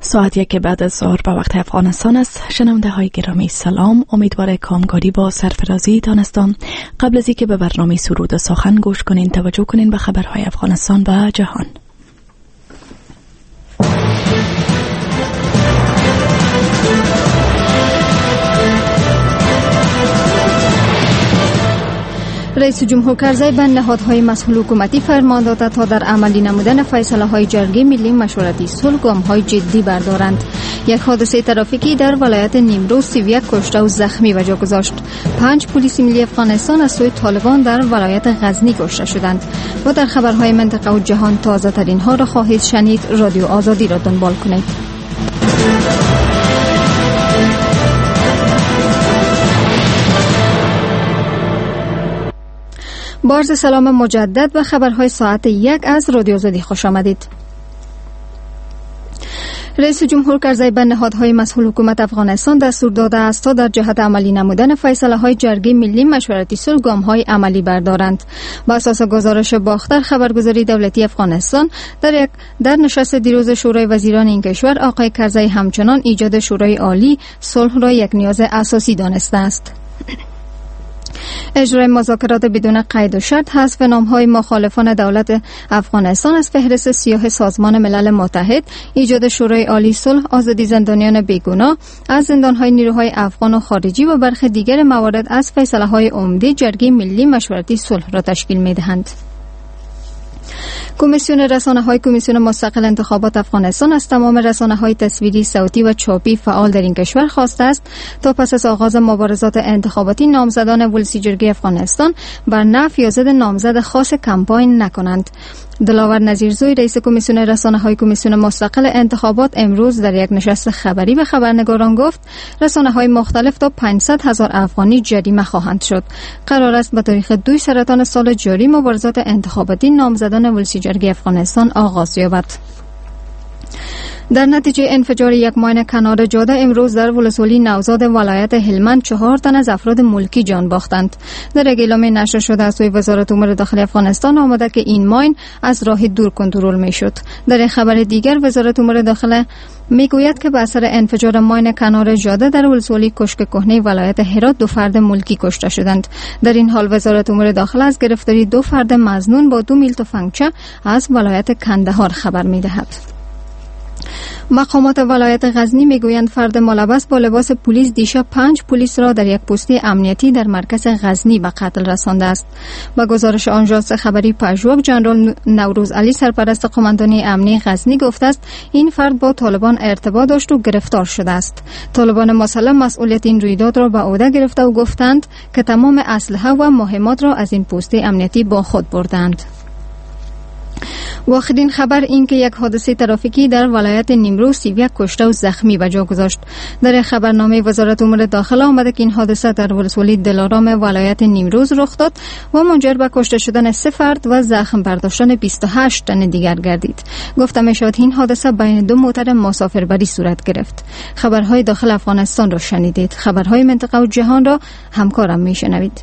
ساعت 1 بعد از ظهر به وقت افغانستان است. شنونده های گرامی سلام، امیدوار کامگاری با سرفرازی دانستم. قبل از اینکه به برنامه سرود و سخن گوش کنین، توجه کنین به خبرهای افغانستان و جهان. رئیس جمهور کرزی به نهادهای مسئول حکومتی فرمان داده تا در عملی نمودن فیصله‌های جرگه ملی مشورتی صلح گام‌های جدی بردارند. یک حادثه ترافیکی در ولایت نیمروز 31 کشته و زخمی به جا گذاشت. 5 پلیس ملی افغانستان از سوی طالبان در ولایت غزنی کشته شدند. و در خبرهای منطقه و جهان تازه ترین ها را خواهید شنید. رادیو آزادی را دنبال کنید. با عرض سلام مجدد و خبرهای ساعت 1 از رادیو آزادی خوش آمدید. رئیس جمهور کرزی به نهادهای مسئول حکومت افغانستان دستور داده است تا در جهت عملی نمودن فیصله‌های جرگه ملی مشورتی صلح گام‌های عملی بردارند. با اساس گزارش باختر خبرگزاری دولتی افغانستان در نشست دیروز شورای وزیران این کشور، آقای کرزی همچنان ایجاد شورای عالی صلح را یک نیاز اساسی دانسته است. اجرای مذاکرات بدون قید و شرط، حذف نام‌های مخالفان دولت افغانستان از فهرست سیاه سازمان ملل متحد، ایجاد شورای عالی صلح، آزادی زندانیان بیگناه از زندان‌های نیروهای افغان و خارجی و برخی دیگر موارد از فیصله‌های عمده جرگه ملی مشورتی صلح را تشکیل می‌دهند. کمیسیون رسانه‌های کمیسیون مستقل انتخابات افغانستان از تمام رسانه‌های تصویری، صوتی و چاپی فعال در این کشور خواسته است تا پس از آغاز مبارزات انتخاباتی نامزدان ولسی جرگه افغانستان بر نفی یا ضد نامزد خاص کمپاین نکنند. دلاور نظیرزوی رئیس کمیسیون رسانه‌های کمیسیون مستقل انتخابات امروز در یک نشست خبری به خبرنگاران گفت رسانه‌های مختلف تا 500,000 افغانی جریمه خواهند شد. قرار است به تاریخ 2 سرطان سال جاری مبارزات انتخاباتی نامزدان ولسی جرگه افغانستان آغاز یابد. در نتیجه انفجار یک ماین کنار جاده امروز در ولسوالی نوزاد ولایت هلمند 4 تن از افراد ملکی جان باختند. در یک اعلامیه نشر شده از سوی وزارت امور داخلی افغانستان آمده که این ماین از راه دور کنترل میشد. در یک خبر دیگر وزارت امور داخلی میگوید که به اثر انفجار ماین کنار جاده در ولسوالی کشک کهنه ولایت هرات 2 فرد ملکی کشته شدند. در این حال وزارت امور داخلی از گرفتاری 2 فرد مظنون با 2 میل تفنگچه از ولایت کندهار خبر میدهد. مقامات ولایت غزنی میگویند فرد ملبس با لباس پلیس دیشب 5 پلیس را در یک پستی امنیتی در مرکز غزنی به قتل رسانده است. با گزارش آژانس خبری پژواک، جنرال نوروز علی سرپرست قماندانی امنیتی غزنی گفته است این فرد با طالبان ارتباط داشت و گرفتار شده است. طالبان مسلح مسئولیت این رویداد را به عهده گرفته و گفتند که تمام اسلحه و مهمات را از این پستی امنیتی با خود بردند. و آخرین خبر این که یک حادثه ترافیکی در ولایت نیمروز 31 کشته و زخمی به جا گذاشت. در خبرنامه وزارت امور داخله آمده که این حادثه در ولسوالی دلارام ولایت نیمروز رخ داد و منجر به کشته شدن 3 فرد و زخم برداشتن 28 تن دیگر گردید. گفته می شود این حادثه بین 2 موتر مسافربری صورت گرفت. خبرهای داخل افغانستان را شنیدید. خبرهای منطقه و جهان را همکارم می شنوید.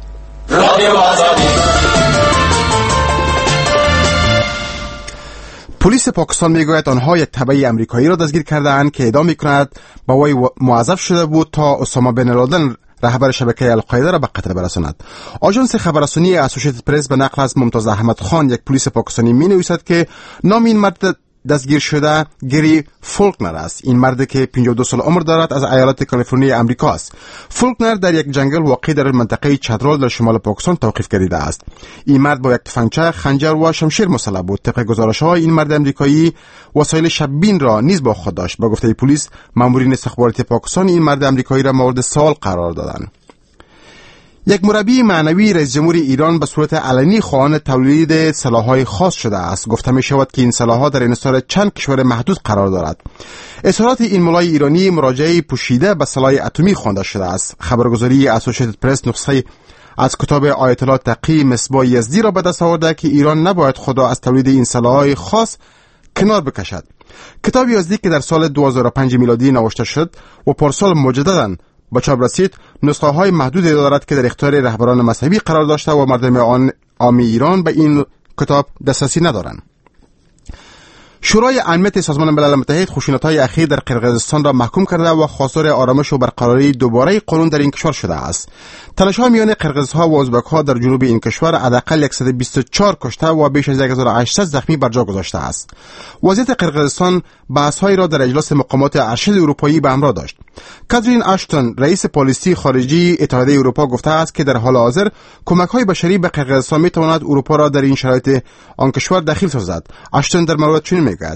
پلیس پاکستان میگوید آنها یک تبعی امریکایی را دستگیر کرده‌اند که ادعا می‌کند با وی موظف شده بود تا اسامه بن لادن رهبر شبکه القاعده را به قتل برساند. آژانس خبررسانی اسوسییتد پرس به نقل از ممتاز احمد خان یک پلیس پاکستانی می‌نویسد که نام این مرد دستگیر شده گری فولکنر است. این مرد که 52 سال عمر دارد از ایالت کالیفرنیا امریکا است. فولکنر در یک جنگل واقع در منطقه چترال در شمال پاکستان توقیف گردیده است. این مرد با یک تفنگچه، خنجر و شمشیر مسلح بود. طبق گزارش‌ها این مرد امریکایی وسایل شب‌بین را نیز با خود داشت. با گفته پلیس، مامورین استخباراتی پاکستان این مرد امریکایی را مورد سوال قرار دادند. یک مربی معنوی رئیس جمهور ایران به صورت علنی خواهان تولید سلاح‌های خاص شده است. گفته می شود که این سلاح‌ها در انحصار چند کشور محدود قرار دارد. اظهارات این ملای ایرانی مراجعه پوشیده به سلاح اتمی خوانده شده است. خبرگزاری اسوسییتد پرس نسخه از کتاب آیت الله تقی مصباح یزدی را به دست آورده که ایران نباید خود را از تولید این سلاح‌های خاص کنار بکشد. کتاب یزدی که در سال 2005 میلادی نوشته شد و پارسال مجدداً با چاپ رسید، نسخه های محدودی دارد که در اختیار رهبران مذهبی قرار داشته و مردم عام ایران به این کتاب دسترسی ندارند. شورای امنیت سازمان ملل متحد خشونت‌های اخیر در قرقیزستان را محکوم کرده و خواستار آرامش و برقراری دوباره قانون در این کشور شده است. تلاش‌ها میان قرقیزها و ازبک‌ها در جنوب این کشور حداقل 124 کشته و بیش از 1800 زخمی بر جا گذاشته است. وضعیت قرقیزستان بحث‌هایی را در اجلاس مقامات ارشد اروپایی به همراه داشت. کاترین آشتون رئیس پالیسی خارجی اتحادیه اروپا گفته است که در حال حاضر کمک‌های بشری به قرقیزستان می‌تواند اروپا را در این شرایط آن کشور دخیل سازد. آشتون در مورد چنین میگوید: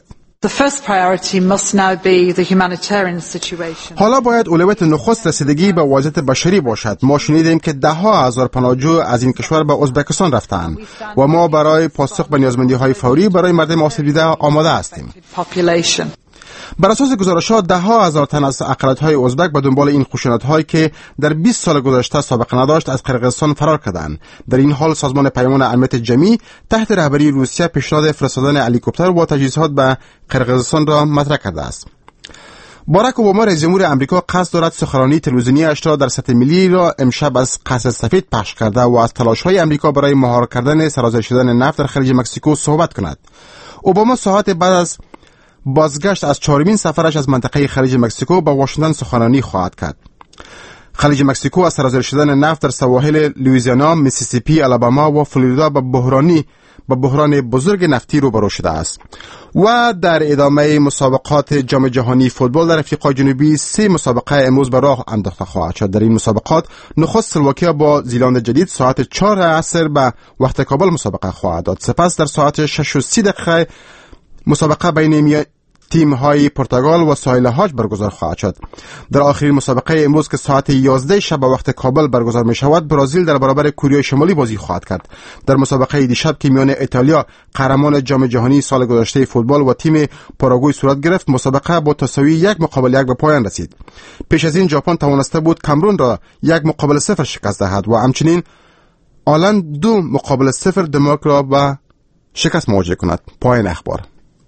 حالا باید اولویت نخست رسیدگی به وضعیت بشری باشد. ما شنیدیم که ده ها هزار پناهجو از این کشور به ازبکستان رفتند و ما برای پاسخ به نیازمندی‌های فوری برای مردم آسیب دیده آماده هستیم. بر اساس گزارش‌ها ده ها هزار تن از اقلیت‌های ازبک به دنبال این خشونت‌هایی که در 20 سال گذشته سابقه نداشت از قرقیزستان فرار کردند. در این حال سازمان پیمان امنیت جمعی تحت رهبری روسیه پیشنهاد فرستادن هلیکوپتر و تجهیزات به قرقیزستان را مطرح کرده است. باراک اوباما رئیس جمهور آمریکا قصد دارد سخنرانی تلویزیونی‌اش را در سطح ملی را امشب از قصر سفید پخش کرده و از تلاش‌های آمریکا برای مهار کردن سرازیر شدن نفت در خلیج مکزیکو صحبت کند. اوباما ساعت بعد از بازگشت از 4مین سفرش از منطقه خلیج مکزیکو به واشنگتن سخنرانی خواهد کرد. خلیج مکزیکو از سرازیر شدن نفت در سواحل لوئیزیانا، میسیسیپی، آلاباما و فلوریدا به بحران بزرگ نفتی روبرو شده است. و در ادامه مسابقات جام جهانی فوتبال در آفریقای جنوبی 3 مسابقه امروز به راه انداخته خواهد شد. در این مسابقات نخست اسلواکیا با زیلند جدید ساعت 4 عصر به وقت کابل مسابقه خواهد داد. سپس در ساعت 6:30 مسابقه بین تیم های پرتغال و ساحل هاج برگزار خواهد شد. در آخرین مسابقه امروز که ساعت 11 شب به وقت کابل برگزار می شود، برزیل در برابر کره شمالی بازی خواهد کرد. در مسابقه دیشب که میان ایتالیا قهرمان جام جهانی سال گذشته فوتبال و تیم پاراگوئه صورت گرفت، مسابقه با تساوی 1-1 به پایان رسید. پیش از این ژاپن توانسته بود کامرون را 1-0 شکست دهد و همچنین آلند 2-0 دانمارک را به شکست مواجه کند. پایان اخبار.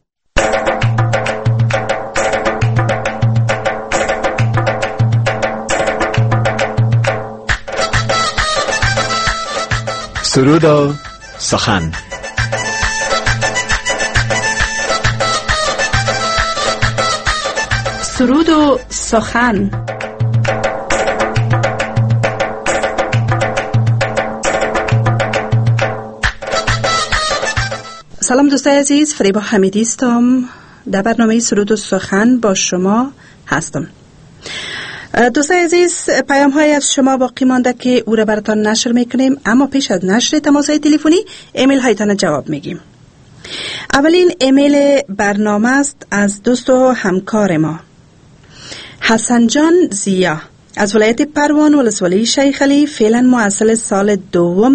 سرود و سخن. سرود و سخن. سلام دوستای عزیز، فریبا حمیدی هستم. در برنامه سرود و سخن با شما هستم. دوستای عزیز، پیام های از شما باقی مانده که او را براتان نشر میکنیم، اما پیش از نشر تماس های تلفنی ایمیل هایتان جواب میگیم. اولین ایمیل برنامه است از دوست و همکار ما حسن جان زیا از ولایت پروان ولسوالی شیخ علی، فعلا محصل سال دوم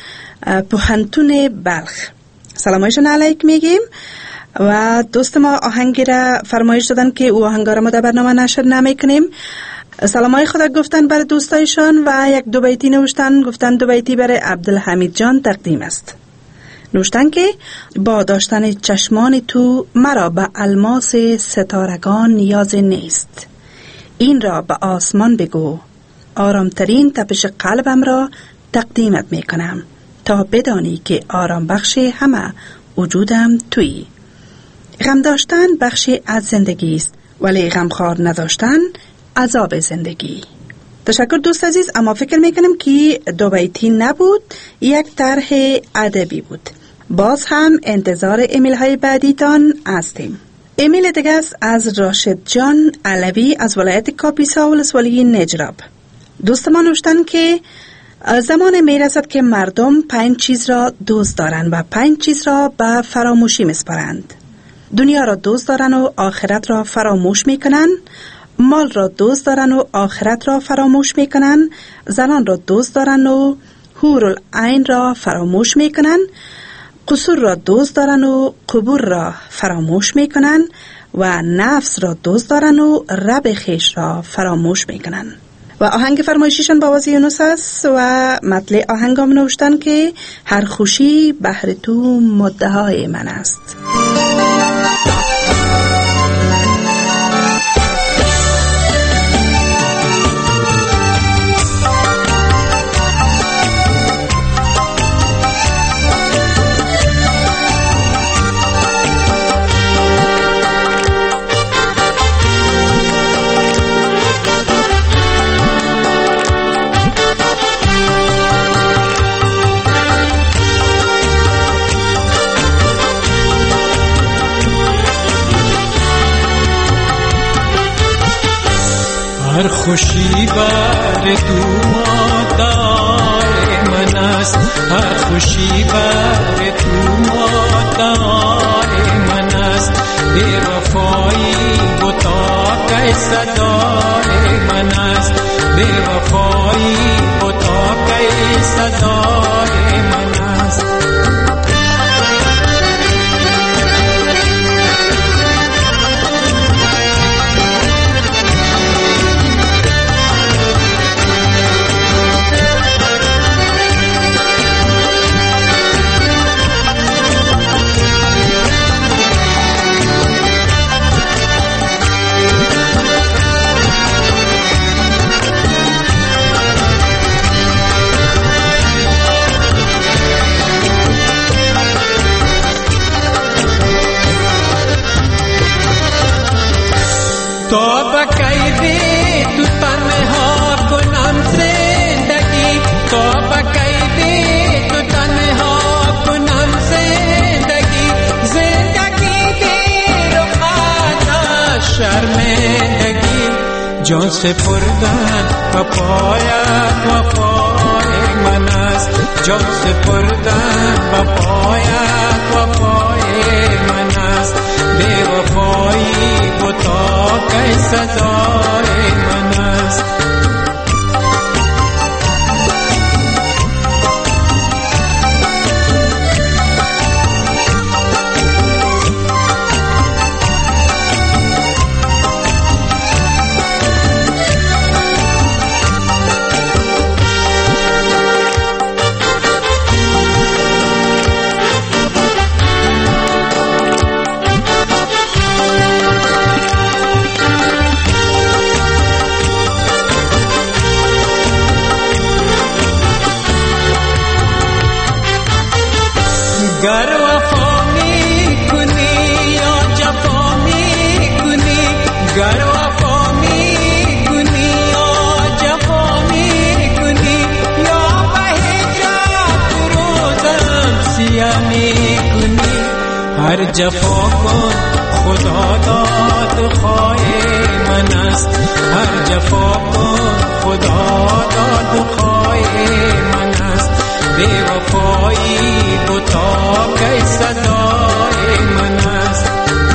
پوهنتون بلخ. سلامایشون علیک میگیم و دوست ما آهنگی را فرمایش دادن که او آهنگا را ما در برنامه نشر نمیکنیم. سلامای خدا گفتن بر دوستایشان و یک دو بیتی نوشتن، گفتن دو بیتی برای عبدالحمید جان تقدیم است. نوشتن که با داشتن چشمان تو مرا به الماس ستارگان نیاز نیست، این را به آسمان بگو، آرامترین تپش قلبم را تقدیمت میکنم تا بدانی که آرام بخش همه وجودم تویی. غم داشتن بخشی از زندگی است، ولی غمخوار نداشتن عذاب زندگی. تشکر دوست عزیز، اما فکر میکنم که دو بیتی نبود، یک طرح ادبی بود. باز هم انتظار ایمیل های بعدیتان هستیم. ایمیل دیگه است از راشد جان علوی از ولایت کاپیسا ولسوالی نجراب. دوست ما نوشتن که زمان میرسد که مردم 5 چیز را دوست دارند و 5 چیز را به فراموشی میسپارند. دنیا را دوست دارن و آخرت را فراموش میکنن، مال را دوست دارن و آخرت را فراموش میکنن، زنان را دوست دارن و حورالعین را فراموش میکنن، قصور را دوست دارن و قبور را فراموش میکنن و نفس را دوست دارن و رب خیش را فراموش میکنن. و آهنگ فرمایشیشان با آواز یونس است و مطلع آهنگام نوشتن که هر خوشی بهر تو مدعای من است. هر خوشی بر تو مادای من است، هر خوشی بر تو مادای من است. بی وفایی بتا که صدای من است، بی وفایی بتا که صدای من است. تا بکیدی تو تنها کنم زندگی، تا بکیدی تو تنها کنم زندگی، زندگی دیر و خدا شرمندگی. جان سپردن وفایت وفای من است، جان سپردن وفایت وفای من است. بی وفایی بتا که سزای من است. گر وفا می کنی یا جفا می کنی، گر وفا می کنی یا جفا می کنی، یا به هجرت روزم سیاه می کنی. هر جفا کن خدا داد خواهی من است، هر جفا کن خدا داد خواهی من است. بی وفایی بتا که صدای من است.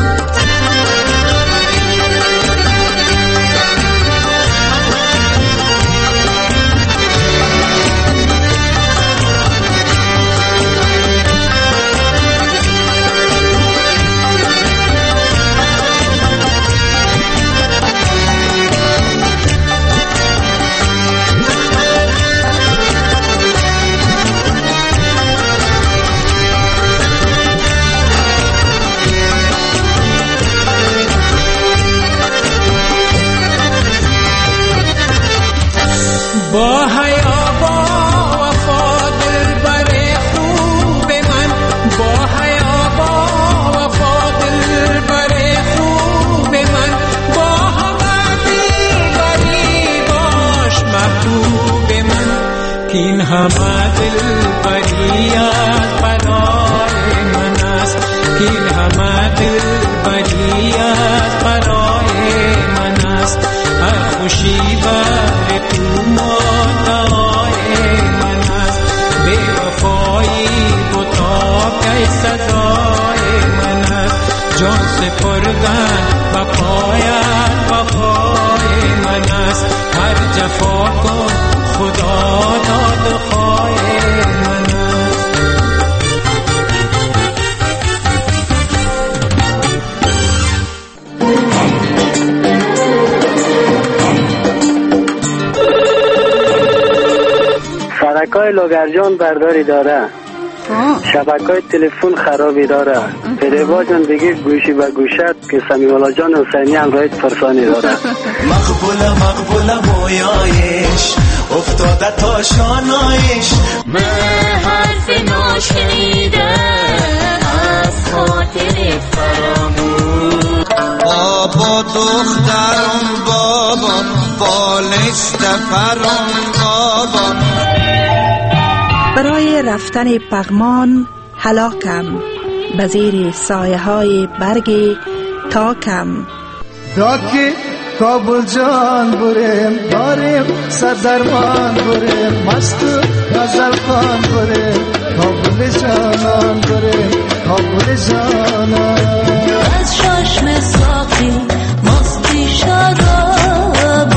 با حیا با وفا دلبر خوب من، با حیا با وفا دلبر خوب من، با همه دلبری باش محبوب من. کین همه دلبری از برای من است، کین همه دلبری از برای من است. هر خوشی بر تو مادای من است، بی وفایی بتا که سزای من است. جان سپردن وفایت وفای من است، هر جفا کن خدا داد خواهی من است. شبکه‌های لاگرجان برداری داره، شبکه‌های تلفن خرابی داره. فریبا جان دیگه گوشی به گوشت که سمیولا جان حسینی هم رایت فرسانی داره. مقبوله مویایش افتاده تا شانایش، من حرف ناشنیده از خاطر فراموش. بابا دخترم بابا بالشت فرام بابا. برای رفتن پغمان هلاکم، به زیر سایه های برگ تاکم. داد که کابل جان بریم داریم صدرمان بریم مست غزل خان بریم کابل جانان بریم کابل جانان از چشم ساقی مستی شراب.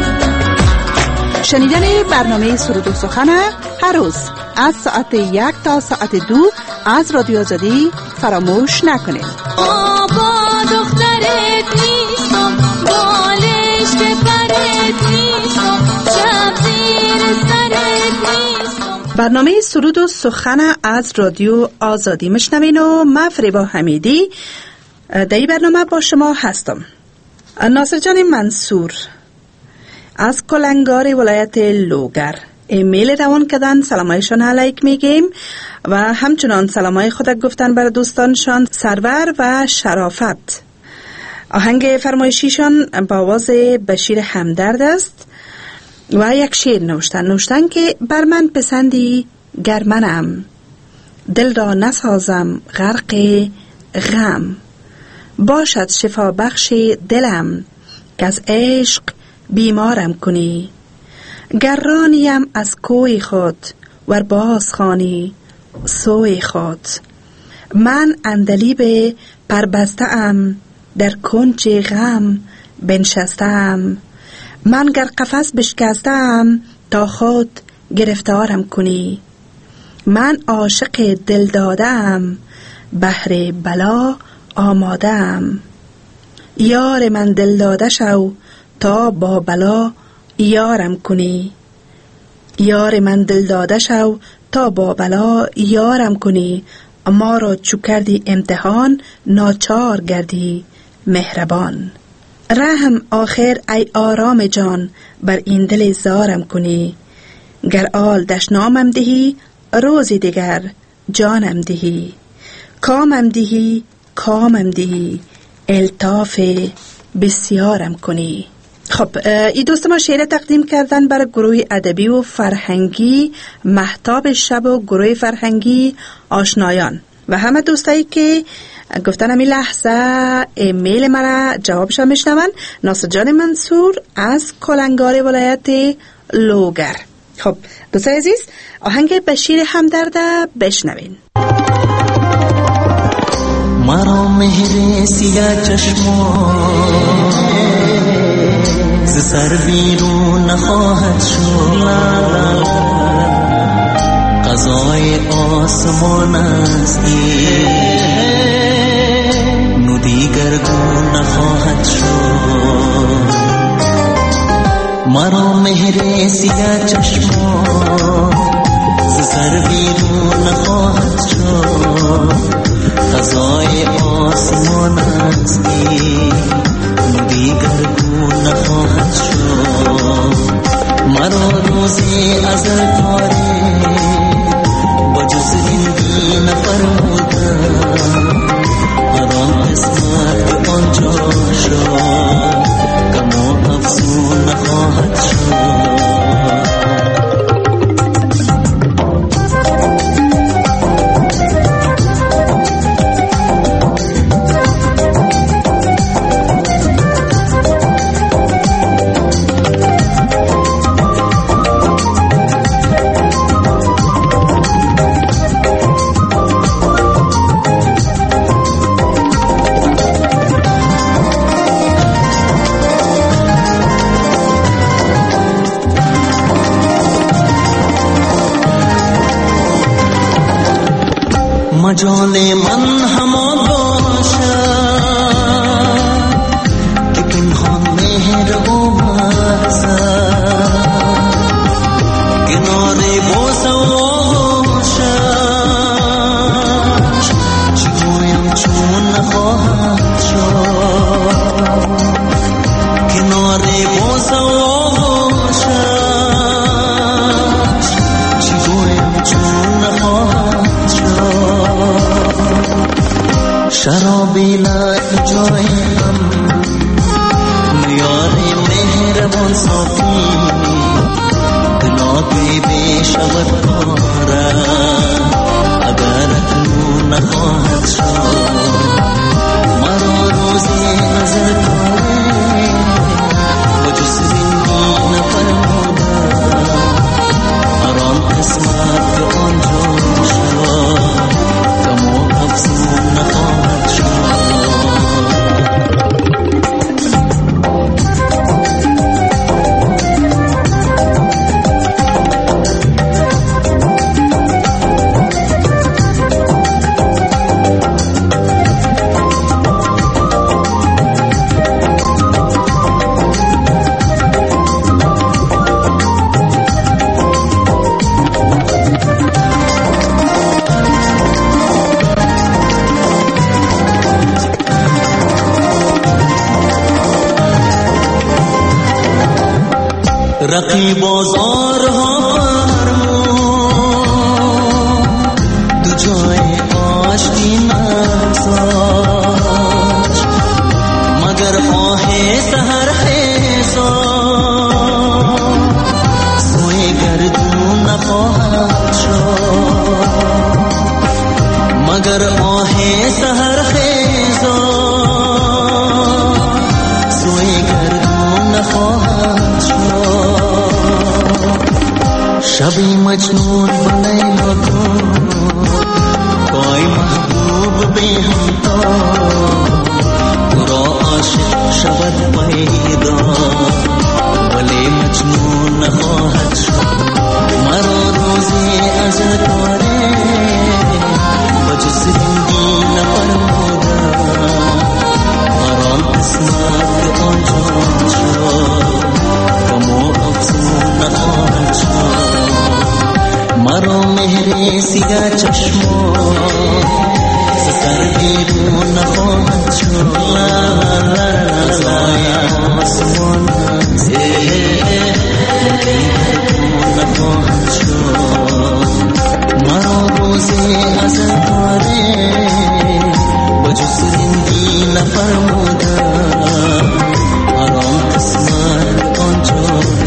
شنیدن برنامه سرود و سخن هر روز از ساعت 1 تا ساعت 2 از رادیو آزادی فراموش نکنید. با دخترت نیستم بالش پرت نیستم شب زیر سرت نیستم. برنامه سرود و سخن از رادیو آزادی مشنوین و من فریبا حمیدی در این برنامه با شما هستم. ناصر جان منصور از کلنگار ولایت لوگر ایمیل روان کردن، سلامایشان علیک میگیم و همچنان سلامای خود گفتن بر دوستانشان سرور و شرافت. آهنگ فرمایشیشان با آواز بشیر همدرد است و یک شعر نوشتن که بر من پسندی گر منم دل را نسازم غرق غم باشد شفا بخش دلم که از عشق بیمارم کنی گرانیم از کوی خود ور باز خانی سوی خود من اندلیب پربسته‌ام در کنج غم بنشستم من گر قفس بشکستم تا خود گرفتارم کنی من عاشق دل دادم بهر بلا آمادم یار من دل داده شو تا با بلا یارم کنی یار من دل داده شو تا با بلا یارم کنی ما را چو کردی امتحان ناچار گردی مهربان رحم آخر ای آرام جان بر این دل زارم کنی گر آل دشنامم دهی روزی دیگر جانم دهی کامم دهی کامم دهی الطاف بسیارم کنی. خب این دوست ما شعر تقدیم کردن برای گروه ادبی و فرهنگی مهتاب شب و گروه فرهنگی آشنایان و همه دوستایی که گفتن همین لحظه ایمیل مرا جوابش میشنون. ناصر جان منصور از کلنگار ولایت لوگر. خب دوستای عزیز آهنگ بشیر همدرد بشنوین. مرا مهر سیاه چشمان ز سر بیرون نخواهد شد قضای آسمان است نو دیگر گون نخواهد شد مرا مهر سیاه چشمان ز سر بیرون نخواهد شد قضای آسمان است دیگر گون نخواهد شد مرا روزی ازل تاریک با جز زندگی نفرمودم هر آن قسمت که آنجا شد غم و افسون نخواهد شد مجال من همان باشد که پنهان مهر و باشد کنار بوسه و باشد چی گویم چون نخواهد شد کنار بوسه و باشد چی گویم چون نخواهد شد رقیب بازارها فرمود دو جای آشتی نگذاشت مگر آه سحر خیزان سوی گردون نخواهد شد مگر آه سحر خیزان سوی گردون نخواهد شد شبی مجنون به لیلا کن کوئی محبوب بی همتا تو را عاشق شود پیدا ولی مجنون نخواهد شد مرا روزی از کاره بجز زندگی نفرمودم مرا قسمت آنجا شد غم و افسون نخواهد شد مرا مهر سیاه چشمان سر بیرون نخواهد شد لای آسمان بیرون نخواهد شد مرا روزی از کاره بجز رندی نفرمودم مرا قسمت آنجا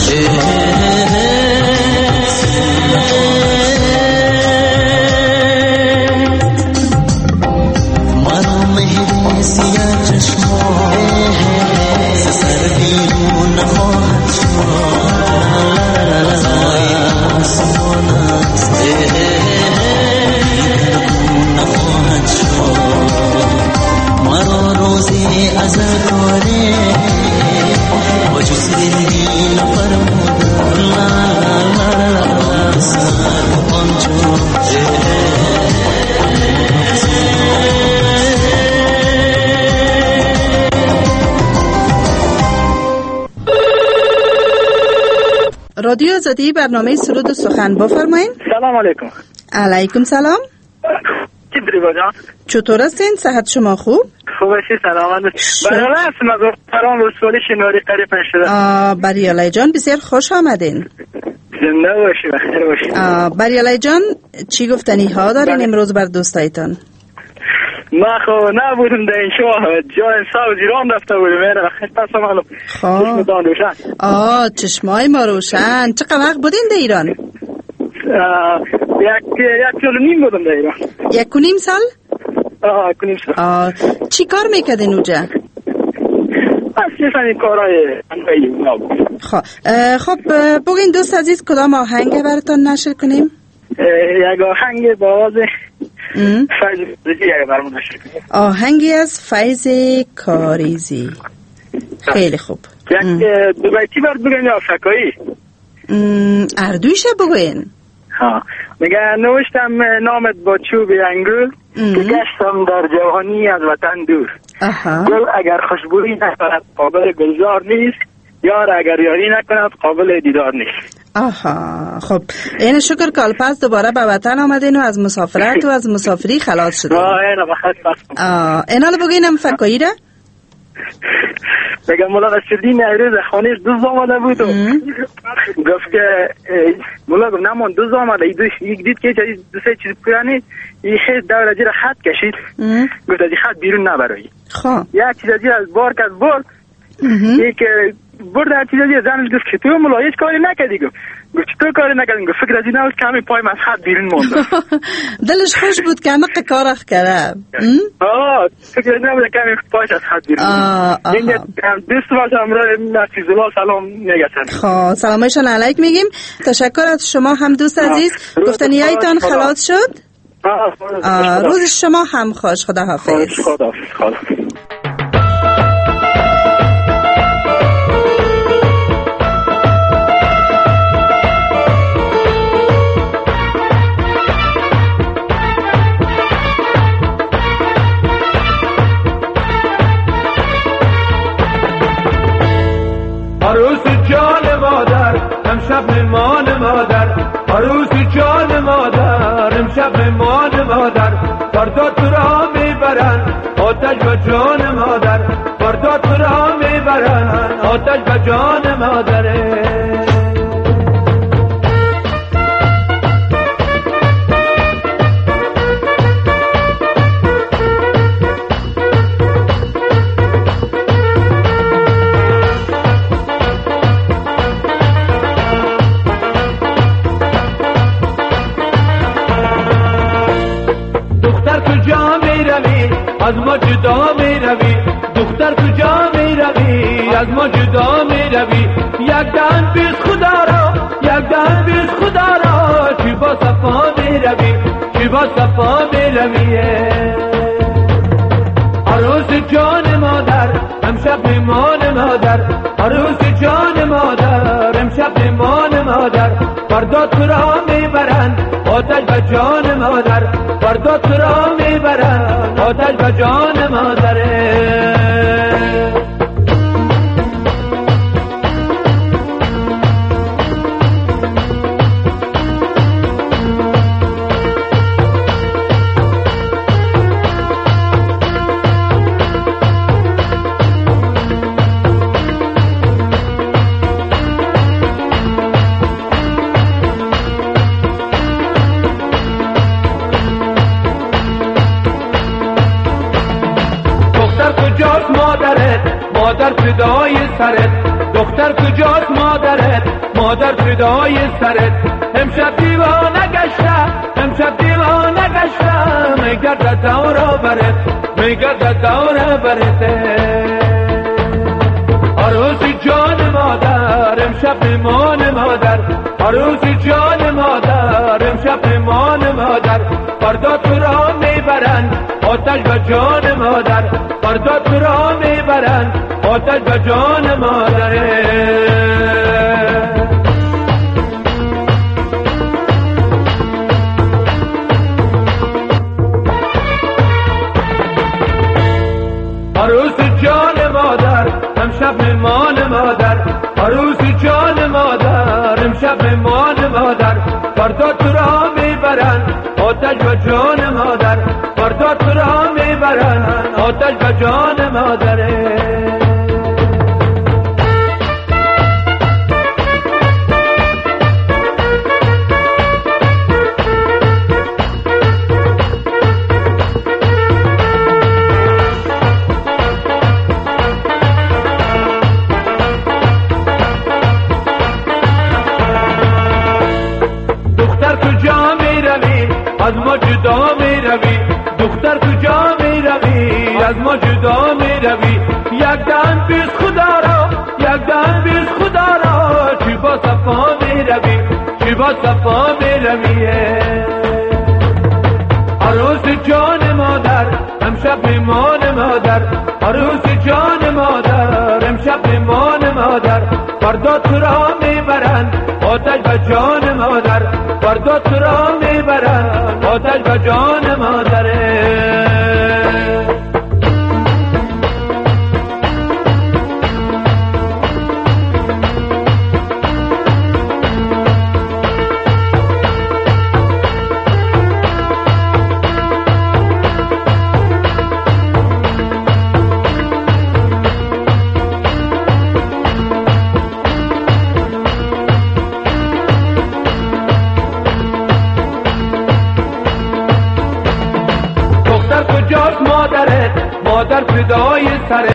رادیو آزادی برنامه سرود و سخن بفرمایین. سلام علیکم. علیکم سلام. چطور هستین؟ صحت شما خوب؟ خوب هستی؟ سلامت. برای هستم از اختران رسولی شنواری قریب شده. بریالای جان بسیار خوش آمدین. زنده باشی و خیر باشی. بریالای جان چی گفتنی ها دارین امروز بر دوستایتان؟ ما خب نبودم در این شاه جای ساوز ایران رفته بودم میره پس معلوم چشمتان روشن. چشمای ما روشن. چقدر وقت بودین در ایران؟ 1.5 سال بودم در ایران. 1.5 سال؟ 1.5 سال. چی کار میکردین اونجا؟ اصلا این کارهای انگایی خب بگین دوست عزیز کدام آهنگ براتان نشر کنیم؟ یک آهنگ با آواز فیض کاریزی برامون نشر کنیم. آهنگی از فیض کاریزی. خیلی خوب. یک دو بیتی برد بگین یا فکایی؟ اردویشه بگوین. میگه نوشتم نامت با چوب انگور که گشتم در جوانی از وطن دور. گل اگر خوشبویی نکند قابل گلزار نیست، یار اگر یاری نکند قابل دیدار نیست. خب این شکر که پس دوباره به وطن آمدین و از مسافرت و از مسافری خلاص شدین. اینا رو بگینم فکایی را؟ بگم مولا رشدین ایروز خانهش دوز آمده بود و گفت که مولا گفت نمان دوز آمده یک دید که دو سه چیز پرانی این خیز دور جیر خط کشید گفت از این خط بیرون نبرایی یک چیز جیر از بار کد بار یک برد هر چیز جیر زنش گفت که تو مولا هیچ کاری نکردی گفت چطور کاری نکردی گفت فکر از این نوست که همین پایم از خط بیرون مونده. دلش خوش بود که همه کارخ کرده. فکر از نبوده که همین پایش از خط بیرون مونده. دوست باش امرای نفیزالله سلام میگسن. سلامایشان علیک میگیم. تشکر از شما هم دوست عزیز. گفتنیایتان خلاص شد. روز شما هم خوش. خدا حافظ. خدا عروس جان مادر امشب مهمان مادر عروس جان مادر امشب مهمان مادر فردا تو را میبرن آتش به جان مادر فردا تو را میبرن آتش به جان مادره از ما جدا می روی دختر کجا می روی از ما جدا می روی یک دن بیز خدا را یک دن بیز خدا را چی با صفا می روی چی با صفا می روی عروس جان مادر امشب میمان مادر عروس جان مادر امشب میمان مادر فردا تو را میبرند آتش به جان مادر فردا تو را میبرند آتش به جان مادره مادر فدای سرت دختر کجاست مادرت مادر فدای سرت امشب دیوانه گشته امشب دیوانه گشته میگرد دور برت میگرد دور برت عروس جان مادر امشب میمان مادر عروس جان مادر امشب میمان مادر فردا تو را میبرند آتش به جان مادر فردا تو را میبرند آتش به جان مادره عروس جان مادر امشب میمان مادر عروس جان مادر امشب میمان مادر فردا تو را میبرند آتش به جان مادر فردا تو را میبرند آتش به جان مادره از ما جدا می روی دختر کجا می روی از ما جدا می روی یک دن بیز خدا را یک دن بیز خدا را چی با صفا می روی چی با صفا می روی عروس جان مادر امشب میمان مادر عروس جان مادر امشب میمان مادر فردا تو را میبرند آتش به جان مادر فردا تو را میبرند آتش به جان مادره مادر فدای سرت